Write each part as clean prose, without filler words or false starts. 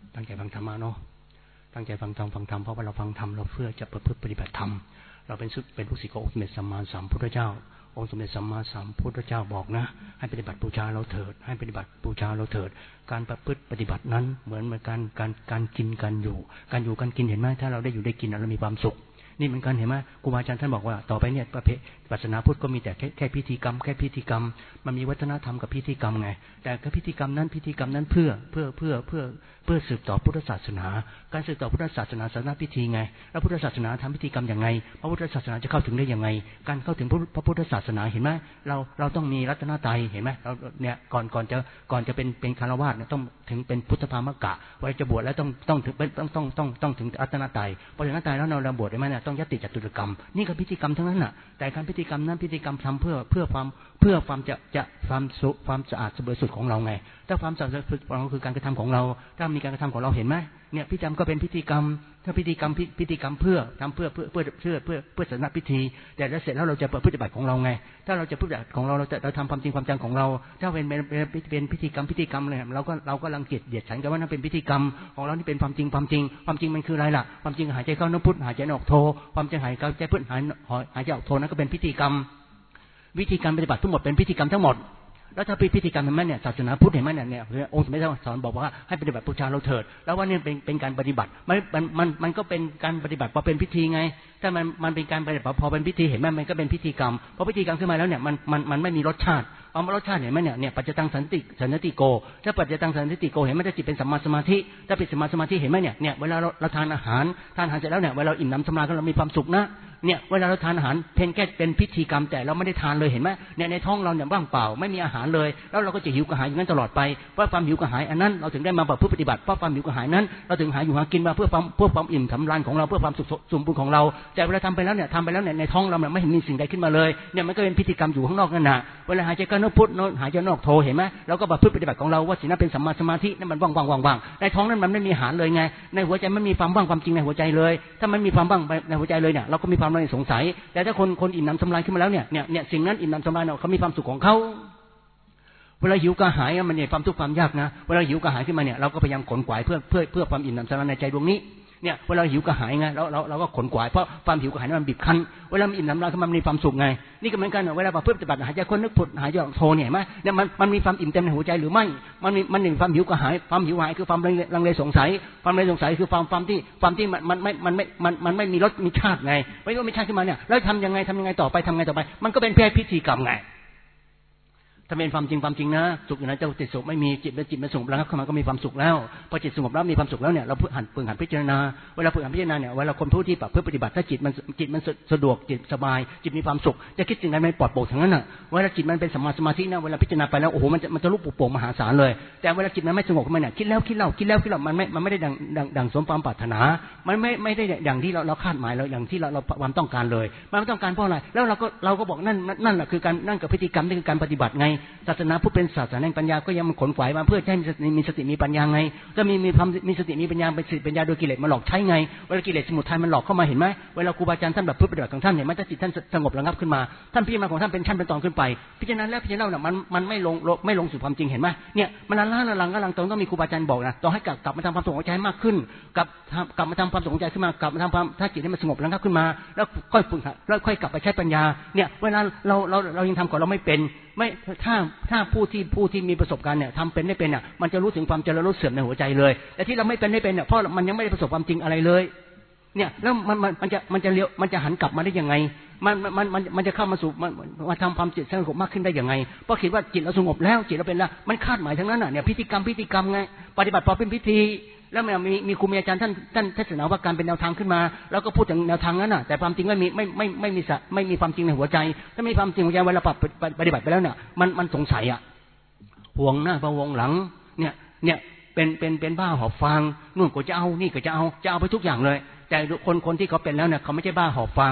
ตั้งใจฟังธรรมะเนาะตั้งใจฟังธรรมเพราะว่าเราฟังธรรมเราเพื่อจะประพฤติปฏิบัติธรรมเราเป็นลูกศิษย์ขององค์สมเด็จสัมมาสัมพุทธเจ้าองค์สมเด็จสัมมาสัมพุทธเจ้าบอกนะให้ปฏิบัติบูชาเราเถิดให้ปฏิบัติบูชาเราเถิดการประพฤติปฏิบัตินั้นเหมือนการกินการอยู่การกินเห็นไหมถ้าเราได้อยู่ได้กินเรามีความสุขนี่เหมือนกันเห็นไหมครูบาอาจารย์ท่านบอกว่าต่อไปเนี่ยประเพณีศาสนาพุทธก็มีแต่แค่พิธีกรรมมันมีวัฒนธรรมกับพิธีกรรมไงแต่พิธีกรรมนั้นเพื่อสืบต่อพุทธศาสนาการสืบต่อพุทธศาสนาศาสนาพิธีไงแล้วพุทธศาสนาทำพิธีกรรมอย่างไงพระพุทธศาสนาจะเข้าถึงได้ยังไงการเข้าถึงพระพุทธศาสนาเห็นไหมเราต้องมีรัตนตรัยเห็นไหมเราเนี่ยก่อนจะเป็นคฤหัสถ์เนี่ยต้องถึงเป็นพุทธภามกะไว้จะบวชแล้วต้องถึงรัตนตรัยพอรัตนตรัยแล้วเราบวชได้ไหมเนี่ยต้องยติจตุรกรรมนี่ก็พิธีกรรมทั้งนั้นน่ะแต่การพิธีกรรมนั้นพิธีกรรมทำเพื่อความสะอาดบริสุทธิ์ของเราไงถ้าความสะอาดบริสุทธิ์ของเราคือการกระทำของเราถ้ามีการกระทำของเราเห็นไหมเนี่ยพิธีกรรมก็เป็นพิธีกรรมถ้าพิธีกรรมเพื่อศาสนาพิธีแต่แล้วเสร็จแล้วเราจะปฏิบัติของเราไงถ้าเราจะปฏิบัติของเราเราทำความจริงความจังของเราถ้าเป็นพิธีกรรมเลยเราก็รังเกียจเดียดฉันกันว่านั่นเป็นพิธีกรรมของเรานี่เป็นความจริงมันคืออะไรล่ะความจริงหายใจเข้าน้ำพุทธหายใจออกโทความจริงหายใจพุทธหายใจออกโทนั่นก็เป็นพิธีกรรมวิธีการปฏิบัติทั้งหมดเป็นพิธีกรรมทั้งหมดแล้วถ้าเป็นพิธีกรรมเห็นไหมเนี่ยศาสนาพุทธเห็นไหมเนี่ยองค์สมเด็จพระสอนบอกว่าให้ปฏิบัติบูชาเราเถิดแล้วว่าเนี่ยเป็นการปฏิบัติมันก็เป็นการปฏิบัติพอเป็นพิธีไงถ้ามันเป็นการปฏิบัติพอเป็นพิธีเห็นไหมมันก็เป็นพิธีกรรมพอพิธีกรรมขึ้นมาแล้วเนี่ยมันไม่มีรสชาติเอารสชาติเห็นไหมเนี่ยปัจจตังสันติโกถ้าปัจจตังสันติโกเห็นไหมถ้าจิตเป็นสัมมาสมาธิถ้าเป็นสัมมาสมาธิเห็นไหมเนี่ยเวลาเราทานอาหารเสร็จแล้วเนี่ยเวลาเราอิ่มน้ำสำราญเรามีความสุขนะเนี่ยเวลาเราทานอาหารเพียงแค่เป็นพิธีกรรมแต่เราไม่ได้ทานเลยเห็นไหมเนี่ยในท้องเราเนี่ยว่างเปล่าไม่มีอาหารเลยแล้วเราก็จะหิวกระหายอย่างนั้นตลอดไปเพราะความหิวกระหายอันนั้นเราถึงได้มาประพฤติปฏิบัติเพราะความหิวกระหายนั้นเราถึงหาอยู่หากินมาเพื่อความอิ่มสำราญของเราเพื่อความสุขสมบูรณ์ของเราแต่เวลาทำไปแล้วเนี่ยในท้องเราเนี่ยไม่เห็นมีสิ่งใดขึ้นมาเลยเนี่ยมันก็เป็นพิธีกรรมอยู่ข้างนอกนั่นน่ะเวลาหายใจเข้าพุทธหายใจออกโทเห็นไหมเราก็ประพฤติปฏิบัติของเราว่าสิ่งนั้นเป็นสัมมาสมาธินั่นมันว่างในท้องนั้นมันไม่มีอาหารเลยไงในหัวใจไม่มีความว่างความจริงในหัวใจเลยถ้ามันมีความว่างในหัวใจเลยเนี่ยเราก็มีความสงสัยแต่ถ้าคนอิ่มน้ำสำราญขึ้นมาแล้วเนี่ยสิ่งนั้นอิ่มน้ำสำราญเขามีความสุขของเขาเวลาหิวกระหายมันเนี่ยความทุกข์ความยากนะเวลาหิวกระหายขึ้นมาเนี่ยเราก็พยายามขนขวายเพื่อความอิ่มน้ำสำราญในใจดวงนี้เนี่ยเวลาหิวกระหายไงเราก็ขนขวายเพราะความหิวกระหายมันบีบคั้นเวลาอิ่มน้ำสำราญขึ้นมามันมีความสุขไงนี่ก็เหมือนกันเวลาประพฤติปฏิบัติหายใจคนนึกพุทหายใจออกโทเนี่ยมั้ยเนี่ยมันมีความอิ่มเต็มในหัวใจหรือไม่มันมีความหิวกระหายความหิวกระหายคือความลังเลสงสัยคือความที่มันไม่มีรสมีชาติไงไม่รู้มีชาติขึ้นมาเนี่ยแล้วทำยังไงต่อไปมันก็เป็นแค่พิธีกรรมไงถ้าเป็นความจริงนะสุขอยู่ในเจ้าติดสุขไม่มีจิตมันสงบแล้วเข้ามาก็มีความสุขแล้วพอจิตสงบแล้วมีความสุขแล้วเนี่ยเราฝึกหัดพิจารณาเวลาฝึกหัดพิจารณาเนี่ยเวลาคนผู้ที่เพื่อปฏิบัติถ้าจิตมันสะดวกจิตสบายจิตมีความสุขจะคิดสิ่งใดมันปลอดโปร่งทั้งนั้นน่ะเวลาจิตมันเป็นสัมมาสมาธินะเวลาพิจารณาไปแล้วโอ้โหมันจะลุกโป่งมหาศาลเลยแต่เวลาจิตมันไม่สงบขึ้นมาเนี่ยคิดแล้วมันไม่ได้ดังสมความปรารถนามันไม่ได้อย่างที่เราคาดหมายเราอย่างที่เราความต้องการเลยมันต้องการเพราะอะไรแล้วเราก็บอกนั่นแหละคือการนั่นกับพฤติกรรมนี่คือการปฏิบัติไงศาสนาพุทธเป็นศาสนาแห่งปัญญาก็ยังมันขนขวายมาเพื่อให้มีสติมีปัญญาไงถ้ามีสติมีปัญญาเป็นสติปัญญาโดยกิเลสมาหลอกใช้ไงเวลากิเลสสมุทัยมันหลอกเข้ามาเห็นไหมเวลาครูบาอาจารย์ท่านแบบเพื่อปฏิบัติของท่านเห็นไหมถ้าจิตท่านสงบระงับขึ้นมาท่านพิจารณาของท่านเป็นชั้นเป็นตอนขึ้นไปพิจารณาแล้วเนี่ยมันไม่ลงสู่ความจริงเห็นไหมเนี่ยมันลังต้องมีครูบาอาจารย์บอกนะต้องให้กลับมาทำความสงบใจมากขึ้นกลับมาทำความสงบใจขึ้นมากลับมาทำความถ้าจิตให้มันสงบระงับขึ้นมาแล้วค่อยฝึกแล้วค่อยกลับไปใช้ปัญญาเนี่ยเวลาเรายังทำก่อนเราไม่เป็นไม่ถ้าผู้ที่มีประสบการณ์เนี่ยทำเป็นได้เป็นอ่ะมันจะรู้ถึงความเจริญรู้เสื่อมในหัวใจเลยแต่ที่เราไม่เป็นเนี่ยเพราะมันยังไม่ได้ประสบความจริงอะไรเลยเนี่ยแล้วมันจะหันกลับมาได้ยังไงมันจะเข้ามาสู่มาทำความจิตสงบมากขึ้นได้ยังไงเพราะคิดว่าจิตเราสงบแล้วจิตเราเป็นแล้วมันคาดหมายทั้งนั้นอ่ะเนี่ยพิธีกรรมไงปฏิบัติพอเป็นพิธีแล้วมีครูมีอาจารย์ท่านเทศนาว่าการเป็นแนวทางขึ้นมาแล้วก็พูดถึงแนวทางนั้นน่ะแต่ความจริงไม่มีความจริงในหัวใจถ้ามีความจริงหัวใจเวลาปฏิบัติไปแล้วเนี่ยมันสงสัยอ่ะห่วงหน้าประวงหลังเนี่ยเป็นบ้าหอบฟางนู่นก็จะเอานี่ก็จะเอาไปทุกอย่างเลยแต่คนที่เขาเป็นแล้วเนี่ยเขาไม่ใช่บ้าหอบฟาง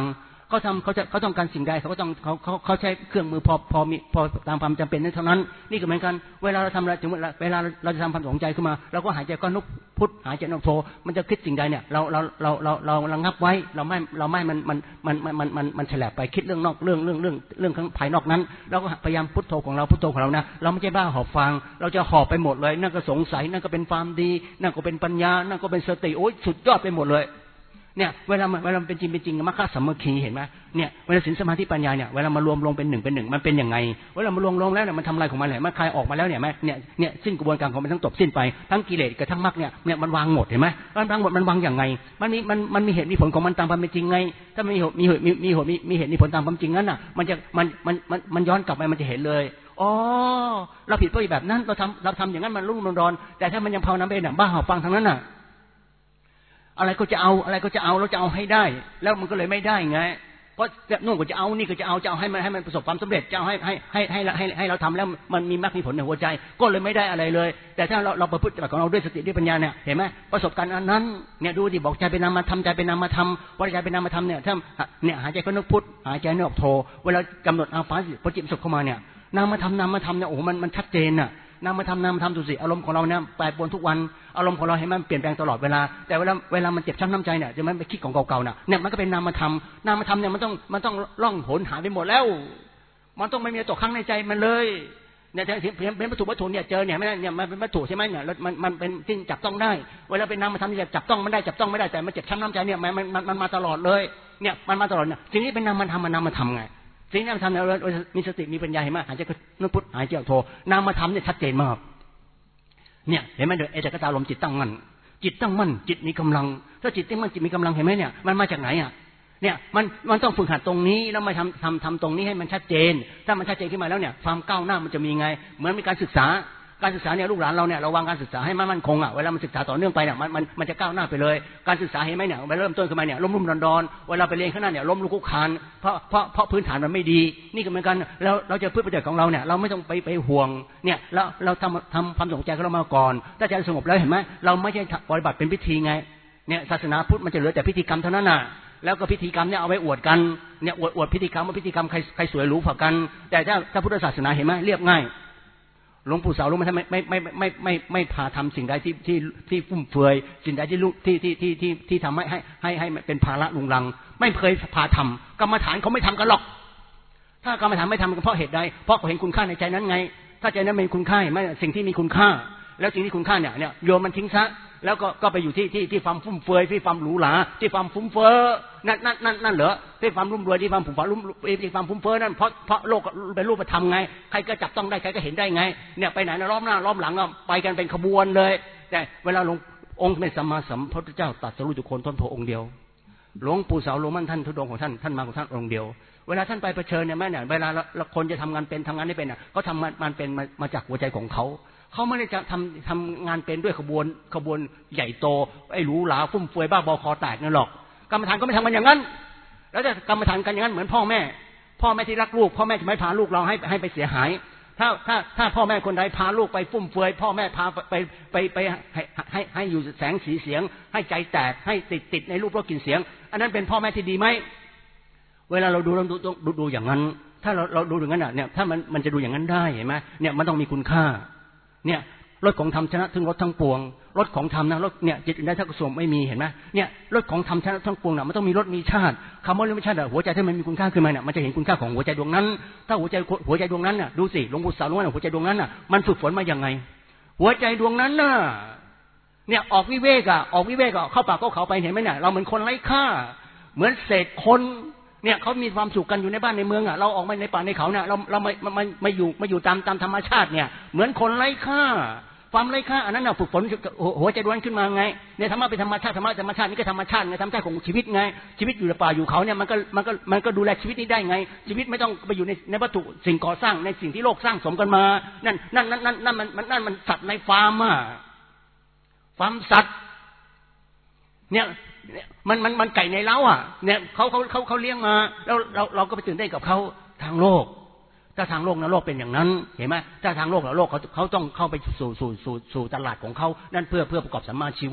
เขาต้องการสิ่งใดเขาก็ต้องเขาใช้เครื่องมือพอตามความจำเป็นนั้นเท่านั้นนี่ก็เหมือนกันเวลาเราทำอะไรถึงเวลาเราจะทำความสนใจขึ้นมาเราก็หายใจก้อนนกพุทหายใจนกโทมันจะคิดสิ่งใดเนี่ยเราระงับไว้เราไม่มันแฉลบไปคิดเรื่องนอกเรื่องข้างภายนอกนั้นเราก็พยายามพุทโธของเรานะเราไม่ใช่บ้าหอบฟังเราจะหอบไปหมดเลยนั่นก็สงสัยนั่นก็เป็นความดีนั่นก็เป็นปัญญานั่นก็เป็นสติโอ้ยสุดยอดไปหมดเลยเนี่ยเวลามันเป็นจริงมรรคสัมมาคีเห็นไหมเนี่ยเวลาศีลสมาธิปัญญาเนี่ยเวลามารวมลงเป็นหนึ่งมันเป็นยังไงเวลามารวมลงแล้วเนี่ยมันทำอะไรของมันแหละมันคลายออกมาแล้วเนี่ยสิ้นกระบวนการของมันทั้งจบสิ้นไปทั้งกิเลสกับทั้งมรรคเนี่ยมันวางหมดเห็นไหมมันวางหมดมันวางอย่างไงมันมีเหตุมีผลของมันตามความเป็นจริงไงถ้ามีเหตุมีผลตามความจริงนั้นน่ะมันย้อนกลับไปมันจะเห็นเลยอ๋อเราผิดเพราะแบบนั้นเราทำอย่างนั้นมันรุ่มร้อนแต่ถ้ามันยังภาวนาไปเนี่ยบ้าหอบฟังทั้งนั้นน่ะอะไรก็จะเอาเราจะเอาให้ได้แล้วมันก็เลยไม่ได้ไงเพราะนู่นก็จะเอานี่ก็จะเอาให้มันประสบความสำเร็จจะเอาให้เราทำแล้วมันมีมรรคมีผลในหัวใจก็เลยไม่ได้อะไรเลยแต่ถ้าเราประพฤติปฏิบัติของเราด้วยสติด้วยปัญญาเนี่ยเห็นไหมประสบการณ์อันนั้นเนี่ยดูดิบอกใจเป็นนามธรรมใจเป็นนามธรรมว่าใจเป็นนามธรรมเนี่ยถ้าเนี่ยหายใจก็นึกพุทหายใจนึกโทเวลากำหนดอาฟ้าพอจิตประสบเข้ามาเนี่ยนามธรรมเนี่ยโอ้มันชัดเจนน่ะนามธรรมดูสิอารมณ์ของเราเนี่ยแปรปรวนทุกวันอารมณ์ของเราให้มันเปลี่ยนแปลงตลอดเวลาแต่เวลามันเจ็บช้ำน้ำใจเนี่ยจะมันไปคิดของเก่าๆเนี่ยมันก็เป็นนามธรรมเนี่ยมันต้องล่องหนหายไปหมดแล้วมันต้องไม่มีตกค้างในใจมันเลยเนี่ยเป็นวัตถุเนี่ยเจอเนี่ยไม่ได้เนี่ยมันเป็นวัตถุใช่ไหมเนี่ยแล้วมันเป็นสิ่งจับต้องได้เวลาเป็นนามธรรมที่จับต้องมันได้แต่มันเจ็บช้ำน้ำใจเนี่ยมันมาตลอดเลยเนี่ยมันมาตลอดเนี่ยทีนี้เป็นนามธรรมไงสิ่งที่ทำเรามีสติมีปัญญาเห็นไหมหายใจก็นึกพุทหายใจโทนามธรรมเนี่ยชัดเจนมากเนี่ยเห็นไหมเดี๋ยวเอตกตาลมจิตตั้งมั่นจิตมีกำลังถ้าจิตตั้งมั่นจิตมีกำลังเห็นไหมเนี่ยมันมาจากไหนอ่ะเนี่ยมันต้องฝึกหัดตรงนี้แล้วมาทำตรงนี้ให้มันชัดเจนถ้ามันชัดเจนขึ้นมาแล้วเนี่ยความก้าวหน้ามันจะมีไงเหมือนมีการศึกษาเนี่ยลูกหลานเราเนี่ยเราวางการศึกษาให้มั่นคงอ่ะเวลามันศึกษาต่อเนื่องไปเนี่ยมันจะก้าวหน้าไปเลยการศึกษาเห็นไหมเนี่ยเริ่มต้นขึ้นมาเนี่ยล้มดอนเวลาไปเรียนข้างหน้าเนี่ยล้มลุกคลุกคลานเพราะพื้นฐานมันไม่ดีนี่ก็เหมือนกันเราจะพึ่งประโยชน์ของเราเนี่ยเราไม่ต้องไปห่วงเนี่ยเราทำความสนใจของเรามาก่อนถ้าใจสงบแล้วเห็นไหมเราไม่ใช่ปฏิบัติเป็นพิธีไงเนี่ยศาสนาพุทธมันจะเหลือแต่พิธีกรรมเท่านั้นน่ะแล้วก็พิธีกรรมเนี่ยเอาไว้อวดกันเนี่ยอวดพิธีกรรมว่าพิธีกรรมใครสวยหรูกว่ากันแต่ถ้าพุทธศาสนาเห็นไหมเรียบง่ายหลวงปู่เสารู้ไหมท่านไม่พาทำสิ่งใดที่ฟุ่มเฟือยสิ่งใดที่ทำให้เป็นภาระลุงลังไม่เคยพาทำกรรมฐานเขาไม่ทำกันหรอกถ้ากรรมฐานไม่ทำกันเพราะเหตุใดเพราะเขาเห็นคุณค่าในใจนั้นไงถ้าใจนั้นเป็นคุณค่าไม่สิ่งที่มีคุณค่าแล้วสิ่งที่คุณค่าเนี่ยโยมมันทิ้งซะแล้วก็ไปอยู่ที่ความฟุ่มเฟือยที่ความหรูหราที่ความฟุ้งเฟ้อนั่นเหรอที่ความรุ่มรวยที่ความผุ่มฟ้าที่ความฟุ้งเฟ้อนั่นเพราะโลกเป็นรูปธรรมไงใครก็จับต้องได้ใครก็เห็นได้ไงเนี่ยไปไหนนะล้อมหน้าล้อมหลังไปกันเป็นขบวนเลยแต่เวลาหลวงองค์เป็นสัมมาสัมพุทธเจ้าตรัสรู้จุคนต้นโพองค์เดียวหลวงปู่เสาหลวงมั่นท่านทุดงของท่านมาของท่านองค์เดียวเวลาท่านไปเผชิญเนี่ยแม่เนี่ยเวลาคนจะทำงานเป็นทำงานไม่เป็นเขาทำมันเป็นมาจากหัวใจของเขาไม่ได้จะทำงานเป็นด้วยขบวนใหญ่โตไอ้หรูหราฟุ่มเฟือยบ้าบอคอแตกนั่นหรอกกรรมฐานก็ไม่ทำมันอย่างนั้นแล้วจะกรรมฐานกันอย่างนั้นเหมือนพ่อแม่ที่รักลูกพ่อแม่จะไม่พาลูกเราให้ไปเสียหายถ้าพ่อแม่คนใดพาลูกไปฟุ่มเฟือยพ่อแม่พาไปให้อยู่แสงสีเสียงให้ใจแตกให้ติดในรูปรสกลิ่นเสียงอันนั้นเป็นพ่อแม่ที่ดีไหมเวลาเราดูอย่างนั้นถ้าเราดูอย่างนั้นเนี่ยถ้ามันจะดูอย่างนั้นได้เห็นไหมเนี่ยมันต้องมีคุณค่าเนี่ยรถของธรรมชนะถึงรถทั้งปวงรถของธรรมนะรถเนี่ยจิตได้ถ้ากระทรวงไม่มีเห็นไหมเนี่ยรถของธรรมชนะทั้งปวงน่ะมันต้องมีรถมีชาติคำว่าเรื่องชาติหัวใจถ้ามันมีคุณค่าขึ้นมาเนี่ยมันจะเห็นคุณค่าของหัวใจดวงนั้นถ้าหัวใจดวงนั้นน่ะดูสิหลวงปู่สาวรู้ว่าหัวใจดวงนั้นน่ะมันฝึกฝนมาอย่างไงหัวใจดวงนั้นน่ะเนี่ยออกวิเวกเข้าป่าเข้าเขาไปเห็นไหมเนี่ยเราเหมือนคนไร้ค่าเหมือนเศษคนเนี่ยเขามีความสุขกันอยู่ในบ้านในเมืองอ่ะเราออกมาในป่าในเขาเนี่ยเราไม่อยู่ตามธรรมชาติเนี่ยเหมือนคนไร้ค่าความไร้ค่าอันนั้นน่ะฝึกฝนหัวใจดวงขึ้นมาไงเนี่ยธรรมะเป็นธรรมชาตินี่ก็ธรรมชาติไงธรรมชาติของชีวิตไงชีวิตอยู่ในป่าอยู่เขาเนี่ยมันก็ดูแลชีวิตนี้ได้ไงชีวิตไม่ต้องไปอยู่ในวัตถุสิ่งก่อสร้างในสิ่งที่โลกสร้างสมกันมานั่นมันสัตว์ในฟาร์มอ่ะฟาร์มสัตว์เนี่ยมันไก่ในเล้าอ่ะเนี่ยเขาเลี้ยงมาแล้วเราก็ไปตื่นเต้นกับเขาทางโลกถ้าทางโลกนะโลกเป็นอย่างนั้นเห็นไหมถ้าทางโลกเขาต้องเข้าไปสู่ตลาดของเขานั่นเพื่อประกอบสัมมาชีวะ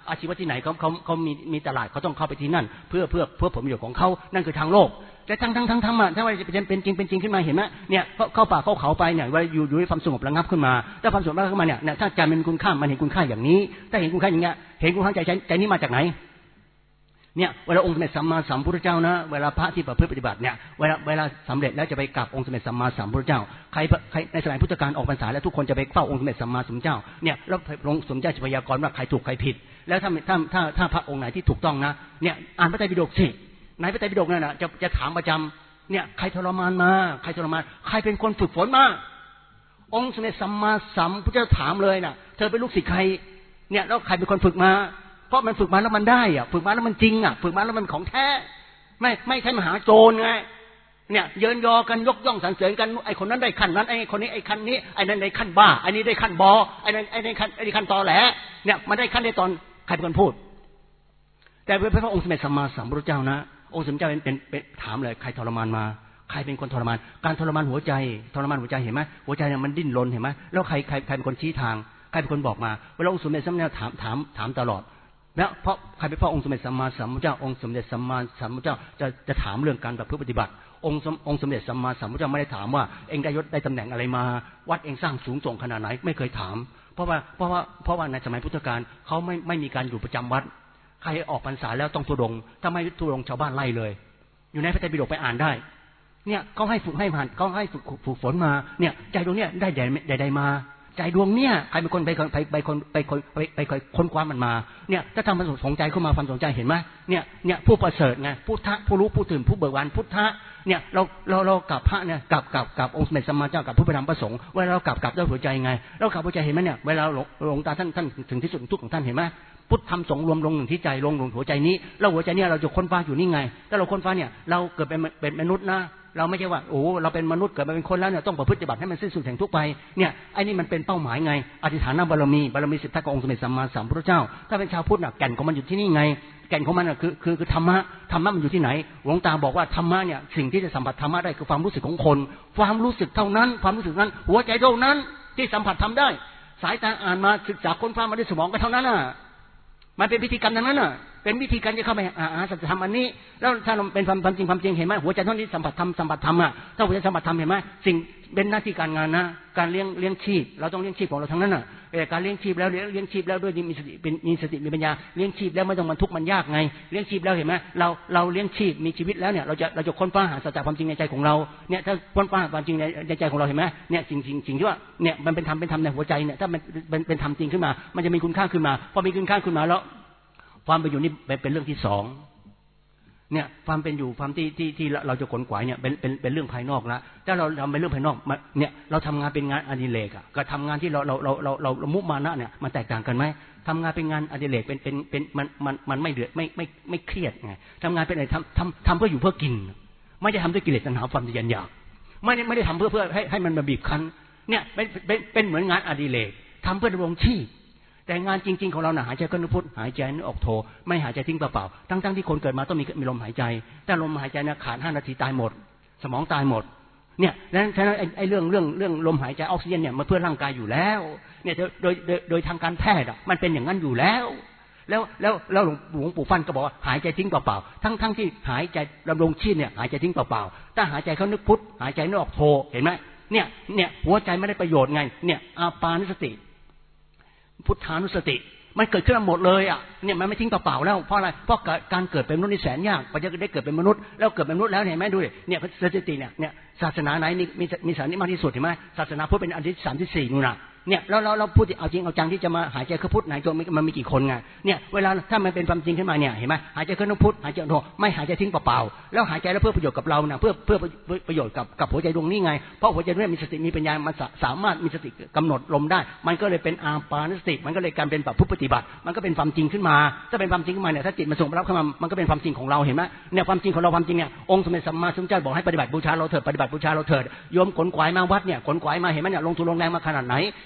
อาชีวะที่ไหนเขามีตลาดเขาต้องเข้าไปที่นั่นเพื่อผลประโยชน์ของเขานั่นคือทางโลกแต่ทั้งอ่ะถ้าว่าจะเป็นจริงขึ้นมาเห็นไหมเนี่ยเข้าป่าเข้าเขาไปเนี่ยว่าอยู่ในความสงบระงับขึ้นมาถ้าความสงบระงับขึ้นมาเนี่ยถ้าใจมันมีคุณค่ามันเห็นคุณค่าอย่างนี้ถ้าเห็นคุณค่าอย่างเงี้ยเห็นคุณค่าใจนี้มาจากไหนเนี่ยเวลาองค์สมเด็จสัมมาสัมพุทธเจ้านะเวลาพระที่ประพฤติปฏิบัติเนี่ยเวลาสำเร็จแล้วจะไปกราบองค์สมเด็จสัมมาสัมพุทธเจ้าใครในสมัยพุทธกาลออกพรรษาแล้วทุกคนจะไปเฝ้าองค์สมเด็จสัมมาสัมพุทธเจ้าเนี่ยแล้วองค์สมเด็จเจ้าจะพยากรณ์ว่าใครถูกใครผิดแล้วถ้าพระองค์ไหนที่ถูกต้องนะเนี่ยอ่านพระไตรปิฎกสิในพระไตรปิฎกนั่นน่ะจะถามประจำเนี่ยใครทรมานมาใครเป็นคนฝึกฝนมาองค์สมเด็จสัมมาสัมพุทธเจ้าถามเลยน่ะเธอเป็นลูกศิษย์ใครเนี่ยแล้วใครเป็นคนฝึกมาเพราะมันฝึกมาแล้วมันได้อ่ะฝึกมาแล้วมันจริงอ่ะฝึกมาแล้วมันของแท้ไม่ใช่มหาโจรไงเนี่ยเยินยอกันยกย่องสรรเสริญกันไอ้คนนั้นได้ขั้นนั้นไอ้คนนี้ไอ้ขั้นนี้ไอ้นั้นได้ขั้นบ้าไอ้นี้ได้ขั้นบอไอ้นั้นไอ้ขั้นตอแหลเนี่ยมันได้ขั้นได้ตอนใครเป็นคนพูดแต่พระองค์สมเด็จสัมมาสัมพุทธเจ้านะองค์สมเด็จเจ้าเป็นถามเลยใครทรมานมาใครเป็นคนทรมานการทรมานหัวใจเห็นไหมหัวใจเนี่ยมันดิ้นรนเห็นไหมแล้วใครเป็นคนชี้ทางใครเป็นคนบอกมาเวลาองค์สมเด็จสัมมาสัมพุทธเจ้าถามตลอดแล้วเพราะใครเป็นพ่อองค์สมเด็จสัมมาสัมพุทธเจ้าองค์สมเด็จสัมมาสัมพุทธเจ้าจะถามเรื่องการประพฤติปฏิบัติองค์สมเด็จสัมมาสัมพุทธเจ้าไม่ได้ถามว่าเองได้ยศได้ตำแหน่งอะไรมาวัดเองสร้างสูงส่งขนาดไหนไม่เคยถามเพราะว่าในสมัยพุทธกาลเขาไม่มีการอยู่ประจำวัดใครออกพรรษาแล้วต้องธุดงค์ถ้าไม่ธุดงค์ชาวบ้านไล่เลยอยู่ในพระไตรปิฎกไปอ่านได้เนี่ยเขาให้ฝึกให้ผ่านเขาให้ฝึกฝนมาเนี่ยใจดวงเนี่ยได้มาใจดวงเนี่ยใครเป็นคนไปค้นคว้ามันมาเนี่ยถ้าทำมันสนใจเข้ามาความสนใจเห็นไหมเนี่ยผู้ประเสริฐไงพุทธะผู้รู้ผู้ตื่นผู้เบิกบานพุทธะเนี่ยเรากับพระเนี่ยกับองค์สมเด็จสัมมาสัมพุทธเจ้ากับผู้ประธรรมประสงค์เวลาเรากับด้วยหัวใจไงเรากับหัวใจเห็นไหมเนี่ยเวลาหลวงตาท่านถึงที่สุดทุกของท่านเห็นไหมพุทธธรรมสงฆ์รวมลงหนึ่งที่ใจลงหัวใจนี้แล้วหัวใจเนี่ยเราจะค้นคว้าอยู่นี่ไงถ้าเราค้นคว้าเนี่ยเราเกิดเป็นมนุษย์นะเราไม่ใช่ว่าโอ้เราเป็นมนุษย์เกิดมาเป็นคนแล้วเนี่ยต้องประพฤติปฏิบัติให้มันสิ้นสุดแห่งทุกข์ไปเนี่ยไอ้นี่มันเป็นเป้าหมายไงอธิษฐานบารมีสิทธะขององค์สมเด็จสัมมาสัมพุทธเจ้าถ้าเป็นชาวพุทธน่ะแก่นของมันอยู่ที่นี่ไงแก่นของมันน่ะคือธรรมะมันอยู่ที่ไหนหลวงตาบอกว่าธรรมะเนี่ยสิ่งที่จะสัมผัสธรรมะได้คือความรู้สึกของคนความรู้สึกเท่านั้นความรู้สึกนั้นหัวใจเท่านั้นที่สัมผัสทำได้สายตาอ่านมาศึกษาค้นคว้ามาด้วยสมองก็เท่านั้นน่ะมันเป็นพิธีกรรมนั้นน่ะเป็นวิธีการจะเข้าไปสัจธรรมอันนี้แล้วถ้าเราเป็นความจริงเห็นไหมหัวใจเท่านี้สัมผัสธรรมอ่ะถ้าหัวใจสัมผัสธรรมเห็นไหมสิ่งเป็นหน้าที่การงานนะการเลี้ยงชีพเราต้องเลี้ยงชีพของเราทั้งนั้นน่ะการเลี้ยงชีพแล้วด้วยมีสติมีปัญญาเลี้ยงชีพแล้วไม่ต้องมันทุกข์มันยากไงเลี้ยงชีพแล้วเห็นไหมเราเลี้ยงชีพมีชีวิตแล้วเนี่ยเราจะค้นคว้าหาสัจธรรมความจริงในใจของเราเนี่ยถ้าค้นคว้าความจริงในใจของเราเห็นไหมเนี่ยสิ่งที่ว่าเนี่ยมันเป็นธรรมในหัวใจเนี่ยถ้ามันเป็นธรรมจริงขึ้นมามันจะมีคุณค่าขึ้นมาพอมีคุณค่าขึ้นมาแล้วความเป็นอยู่นี่เป็นเรื่องที่สองเนี่ยความเป็นอยู่ความที่เราจะขนขวายเนี่ยเป็นเรื่องภายนอกละถ้าเราทำเป็นเรื่องภายนอกเนี่ยเราทำงานเป็นงานอดิเรกอะกับทำงานที่เรามุมานะเนี่ยมันแตกต่างกันไหมทำงานเป็นงานอดิเรกเป็นมันไม่เดือดไม่เครียดไงทำงานเป็นอะไรทำเพื่ออยู่เพื่อกินไม่ได้ทำด้วยกิเลสตัณหาความทะยานอยากไม่ได้ทำเพื่อให้มันมาบีบคั้นเนี่ยเป็นเหมือนงานอดิเรกทำเพื่อดำรงชีพแต่งานจริงๆของเราหายใจเข้าพุทธหายใจออกโทไม่หายใจทิ้งเปล่าๆทั้งที่คนเกิดมาต้องมีลมหายใจแต่ลมหายใจเนี่ยขาด5 นาทีตายหมดสมองตายหมดเนี่ยฉะนั้นไอ้เรื่องลมหายใจออกซิเจนเนี่ยมันเพื่อร่างกายอยู่แล้วเนี่ยโดยทางการแพทย์มันเป็นอย่างนั้นอยู่แล้วหลวงปู่ฟั่นก็บอกว่าหายใจทิ้งเปล่าๆทั้งที่หายใจดำรงชีพเนี่ยหายใจทิ้งเปล่าๆถ้าหายใจเข้านึกพุทธหายใจนึกออกโทเห็นไหมเนี่ยหัวใจไม่ได้ประโยชน์ไงเนี่ยอาปานสติพุทธานุสติมันเกิดขึ้นมาหมดเลยอ่ะเนี่ยมันไม่ทิ้งเปล่าๆแล้วเพราะอะไรเพราะการเกิดเป็นมนุษย์นี่แสนยากกว่าจะได้เกิดเป็นมนุษย์แล้วเกิดเป็นมนุษย์แล้วเห็นไหมดูดิเนี่ยสติเนี่ยศาสนาไหนมีศาสนาที่มากที่สุดเห็นไหมศาสนาพุทธเป็นอันที่3 ที่ 4นู่นน่ะเนี่ยเราพูดเอาจริงเอาจังที่จะมาหายใจเข้าพุทธไหนตัวมันมีกี่คนไงเนี่ยเวลาถ้ามันเป็นความจริงขึ้นมาเนี่ยเห็นไหมหายใจเข้าพุทธหายใจออกโทไม่หายใจทิ้งเปล่าๆแล้วหายใจแล้วเพื่อประโยชน์กับเรานะเพื่อประโยชน์กับหัวใจดวงนี้ไงเพราะหัวใจดวงนี้มีสติมีปัญญามันสามารถมีสติกำหนดลมได้มันก็เลยเป็นอาปานสติมันก็เลยการเป็นแบบผู้ปฏิบัติมันก็เป็นความจริงขึ้นมาถ้าเป็นความจริงขึ้นมาเนี่ยถ้าจิตมันส่งรับเข้ามามันก็เป็นความจริงของเราเห็นไหมเนี่ยความจริงของเราความจริงเนี่ยองค์สมเด็จสัมมาสัมพุทธเจ้าบอกให้ปฏิบัติบูชาเราเถิดปฏิบัติบูชาเราเถิดโยมขนขวายมาวัดเนี่ยขนขวายมาเห็นไหมเนี่ยลงทุนลงแรงมาขนาดไหน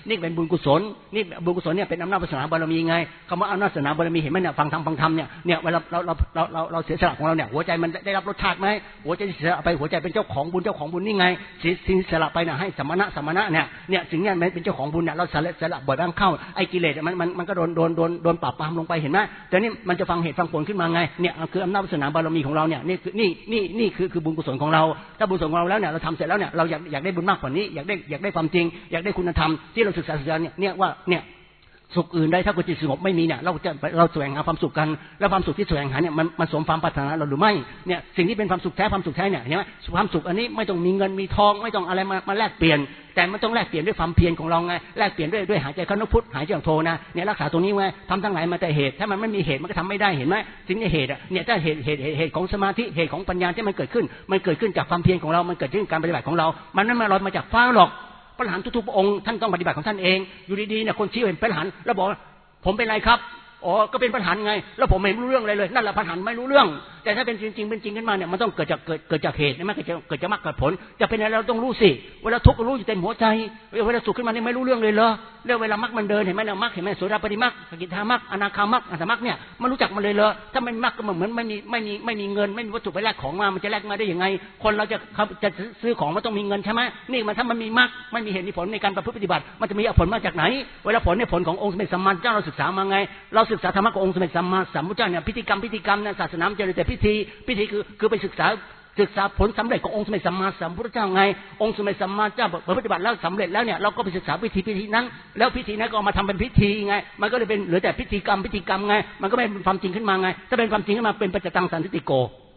นี่เป็นบุญกุศลนี่บุญกุศลเนี่ยเป็นอำนาจวาสนาบารมีไงคำว่าอำนาจวาสนาบารมีเห็นไหมเนี่ยฟังธรรมเนี่ยเวลาเราเสียสละของเราเนี่ยหัวใจมันได้รับรสชาติไหมหัวใจเสียสละไปหัวใจเป็นเจ้าของบุญนี่ไงสิ่งเสียสละไปเนี่ยให้สมณะเนี่ยสิ่งนี้มันเป็นเจ้าของบุญเนี่ยเราเสียสละบ่อยบ้างเข้าไอ้กิเลสมันก็โดนปราบปรามลงไปเห็นไหมแต่นี่มันจะฟังเหตุฟังผลขึ้นมาไงเนี่ยคืออำนาจวาสนาบารมีของเราเนี่ยนี่คือบุญกุศลของเราถ้าบุญกุศลของเราแล้วเนี่ยเราทำเสร็จแล้วเนี่ยเราอยากได้บุญมากกว่านี้อยากได้ความจริงอยากได้คุณธรรมที่เราศึกษาเนี่ยว่าเนี่ยสุขอื่นได้ถ้าจิตสงบไม่มีเนี่ยเราแสวงหาความสุขกันแล้วความสุขที่แสวงหาเนี่ยมันสมความปรารถนาเราหรือไม่เนี่ยสิ่งที่เป็นความสุขแท้เนี่ยเห็นไหมความสุขอันนี้ไม่ต้องมีเงินมีทองไม่ต้องอะไรมาแลกเปลี่ยนแต่มันต้องแลกเปลี่ยนด้วยความเพียรของเราไงแลกเปลี่ยนด้วยหายใจเข้าพุทหายใจออกโทนะเนี่ยรักษาตรงนี้ไว้ทำทั้งหลายมาแต่เหตุถ้ามันไม่มีเหตุมันก็ทำไม่ได้เห็นไหมสิ่งนี้เหตุเนี่ยถ้าเหตุของสมาธิเหตุของปัญญาที่มันเกิดขึ้นจากความเพียรของเรามันเกิดขึ้นการปฏิบัติของเรามันไม่มาลอยมาจากฟ้าหรอกพระอรหันต์ทุกๆองค์ท่านต้องปฏิบัติของท่านเองอยู่ดีๆเนี่ยคนชี้เห็นพระอรหันต์แล้วบอกผมเป็นไรครับอ๋อก็เป็นพระอรหันต์ไงแล้วผมไม่รู้เรื่องอะไรเลยนั่นแหละพระอรหันต์ไม่รู้เรื่องแต่ถ้าเป็นจริงขึ้นมาเนี่ยมันต้องเกิดจากเหตุไม่เกิดจากมรรคผลจะเป็นอะไรเราต้องรู้สิเวลาทุกข์รู้อยู่เต็มหัวใจเวลาสุขขึ้นมาเนี่ยไม่รู้เรื่องเลยเหรอแล้วเวลามรรคมันเดินเห็นไหมเนี่ยมรรคเห็นไหมโสดาปัตติมรรคสกิทามรรคอนาคามรรคอรหัตมรรคเนี่ยมันรู้จักมันเลยเหรอถ้าไม่มรรคก็เหมือนไม่มีเงินไม่มีวัตถุไปแลกของมามันจะแลกมาได้ยังไงคนเราจะซื้อของมันต้องมีเงินใช่ไหมนี่มันถ้ามันมีมรรคไม่มีเหตุมีผลในการประพฤติปฏิบัติมันจะมีผลมาจากไหนเวลาผลเนี่ยผลขององค์สมเด็จสัมมาสัมพุทธเจ้าเราศึกษามาไงเราศึกษาธรรมะขององค์สมเด็จสัมมาสัมพุทธเจ้าเนี่ยพิธีกรรมเนี่ยศาสนาจะเลยแต่พิธีคือไปศึกษาผลสำเร็จขององค์สมเด็จสัมมาสัมพุทธเจ้าไงองค์สมเด็จสัมมาเจ้าปฏิบัติแล้วสำเร็จแล้วเนี่ยเราก็ไปศึกษาพิธีนั้นแล้วพิธีนั้นก็เอามาทำเป็นพิธีไงมันก็เลยเป็นเหลือแต่พิธีกรรมไงมันก็ไม่เป็นความจริงขึ้นมาไงถ้าเป็นความจริงขึ้นมาเป็นปัจจตังสันติโก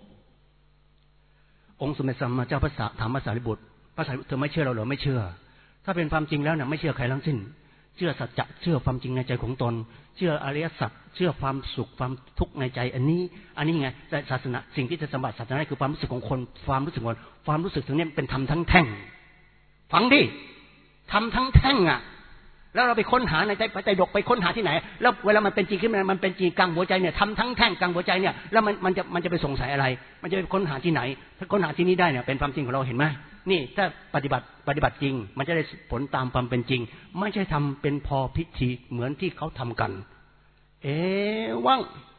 องค์สมเด็จสัมมาเจ้าพระถามพระสารีบุตรเธอไม่เชื่อเราหรือไม่เชื่อถ้าเป็นความจริงแล้วเนี่ยไม่เชื่อใครทั้งสิ้นเชื่อสัจจะเชื่อความจริงในใจของตนเชื่ออริยสัจเชื่อความสุขความทุกข์ในใจอันนี้ไงแต่ศาสนาสิ่งที่จะสัมผัสศาสนาคือความรู้สึกของคนความรู้สึกถึงนี้เป็นธรรมทั้งแท่งฟังดิธรรมทั้งแท่งอ่ะแล้วเราไปค้นหาในใจดกไปค้นหาที่ไหนแล้วเวลามันเป็นจริงขึ้นมามันเป็นจริงกลางหัวใจเนี่ยทำทั้งแท่งกลางหัวใจเนี่ยแล้วมันจะไปสงสัยอะไรมันจะไปค้นหาที่ไหนถ้าค้นหาที่นี้ได้เนี่ยเป็นความจริงของเราเห็นไหมนี่ถ้าปฏิบัติจริงมันจะได้ผลตามความเป็นจริงไม่ใช่ทำเป็นพอพิธีเหมือนที่เขาทำกันว่าง